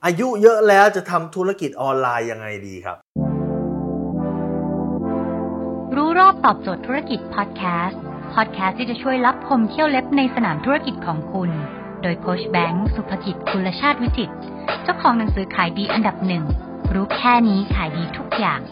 อายุเยอะแล้วจะทำธุรกิจออนไลน์ยังไงดีครับรู้รอบตอบโจทย์ธุรกิจพอดแคสต์ที่จะช่วยลับคมเที่ยวเล็บในสนามธุรกิจของคุณโดยโค้ชแบงค์สุภกิจกุลชาติวิจิตรเจ้าของหนังสือขายดีอันดับหนึ่งรู้แค่นี้ขายดีทุกอย่าง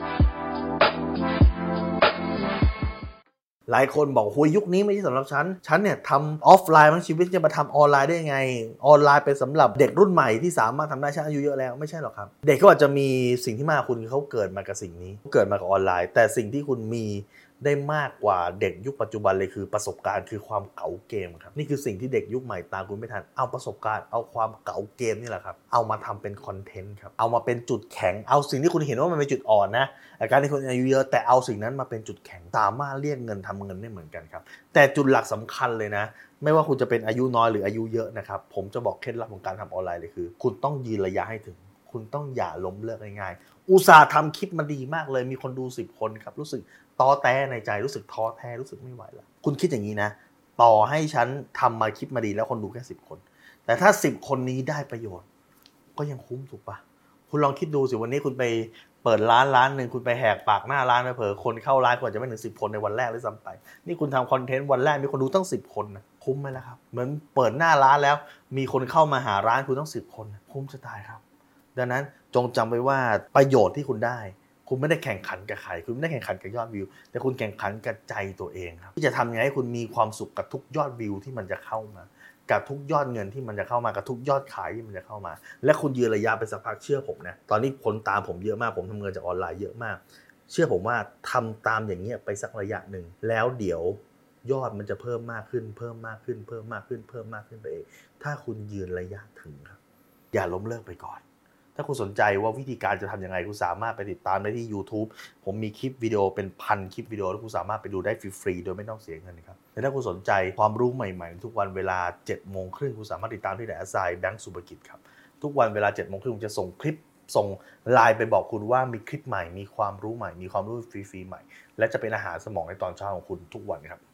หลายคนบอกหุยยุคนี้ไม่ใช่สำหรับฉันเนี่ยทำออฟไลน์ทั้งชีวิตจะมาทำออนไลน์ได้ยังไงออนไลน์เป็นสำหรับเด็กรุ่นใหม่ที่สามารถทำได้ฉันอายุเยอะแล้วไม่ใช่หรอกครับเด็กก็อาจจะมีสิ่งที่มากคุณเขาเกิดมากับสิ่งนี้เกิดมากับออนไลน์แต่สิ่งที่คุณมีได้มากกว่าเด็กยุคปัจจุบันเลยคือประสบการณ์คือความเก๋าเกมครับนี่คือสิ่งที่เด็กยุคใหม่ตามคุณไม่ทันเอาประสบการณ์เอาความเก๋าเกมนี่แหละครับเอามาทำเป็นคอนเทนต์ครับเอามาเป็นจุดแข็งเอาสิ่งที่คุณเห็นว่ามันเป็นจุดอ่อนนะการที่คุณอายุเยอะแต่เอาสิ่งนั้นมาเป็นจุดแข็งสามารถเรียกเงินทำเงินได้เหมือนกันครับแต่จุดหลักสำคัญเลยนะไม่ว่าคุณจะเป็นอายุน้อยหรืออายุเยอะนะครับผมจะบอกเคล็ดลับของการทำออนไลน์เลยคือคุณต้องยืนระยะให้ถึงคุณต้องอย่าล้มเลิกง่ายๆอุตส่าห์ทำคลิปมาดีมากเลยมีคนดู10 คนครับรู้สึกท้อแท้ในใจรู้สึกท้อแท้รู้สึกไม่ไหวแล้วคุณคิดอย่างนี้นะต่อให้ฉันทำมาคลิปมาดีแล้วคนดูแค่10 คนแต่ถ้า10 คนนี้ได้ประโยชน์ก็ยังคุ้มถูกปะคุณลองคิดดูสิวันนี้คุณไปเปิดร้านนึงคุณไปแหกปากหน้าร้านไปเผลอคนเข้าร้านกว่าจะไม่ถึง10 คนในวันแรกด้วยซ้ำไปนี่คุณทำคอนเทนต์วันแรกมีคนดูตั้ง10 คนนะคุ้มไหมล่ะครับเหมือนเปิดหน้าร้านแล้วมีคนเข้ามาหาร้านคุณต้อง10 คนคุ้มจะตายครับดังนั้นจงจำไว้ว่าประโยชน์ที่คุณได้คุณไม่ได้แข่งขันกับใครคุณไม่ได้แข่งขันกับยอดวิวแต่คุณแข่งขันกับใจตัวเองครับที่จะทำยังไงให้คุณมีความสุขกับทุกยอดวิวที่มันจะเข้ามากับทุกยอดเงินที่มันจะเข้ามากับทุกยอดขายที่มันจะเข้ามาและคุณยืนระยะไปสักพักเชื่อผมนะตอนนี้คนตามผมเยอะมากผมทำเงินจากออนไลน์เยอะมากเชื่อผมว่าทำตามอย่างเงี้ยไปสักระยะหนึ่งแล้วเดี๋ยวยอดมันจะเพิ่มมากขึ้นเพิ่มมากขึ้นเพิ่มมากขึ้นเพิ่มมากขึ้นไปเองถ้าคุณยืนระยะถึงครับอย่าล้มเลิกไปก่อนถ้าคุณสนใจว่าวิธีการจะทำยังไงคุณสามารถไปติดตามได้ที่ YouTube ผมมีคลิปวิดีโอเป็น1,000 คลิปวิดีโอแล้วคุณสามารถไปดูได้ฟรีๆโดยไม่ต้องเสียเงินครับและถ้าคุณสนใจความรู้ใหม่ๆทุกวันเวลา 7:30 นคุณสามารถติดตามที่แบงค์สุภกิจครับทุกวันเวลา 7:30 นผมจะส่งคลิปส่งไลน์ไปบอกคุณว่ามีคลิปใหม่มีความรู้ใหม่มีความรู้ฟรีๆใหม่และจะเป็นอาหารสมองในตอนเช้าของคุณทุกวันครับ